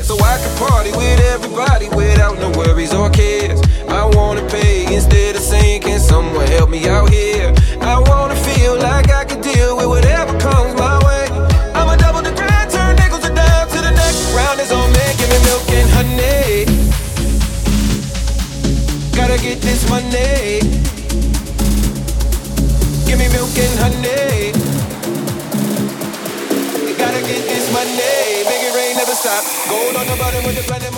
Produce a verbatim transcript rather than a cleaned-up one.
so I can party with everybody without no worries or cares. I wanna pay instead of saying, can someone help me out here? I wanna feel like I can deal with whatever comes my way. I'ma double the grind, turn nickels to dime to the next round is on me. Give me milk and honey. Gotta get this money. Give me milk and honey. You gotta get this money. Make it rain, never stop. Gold on the bottom with the planet.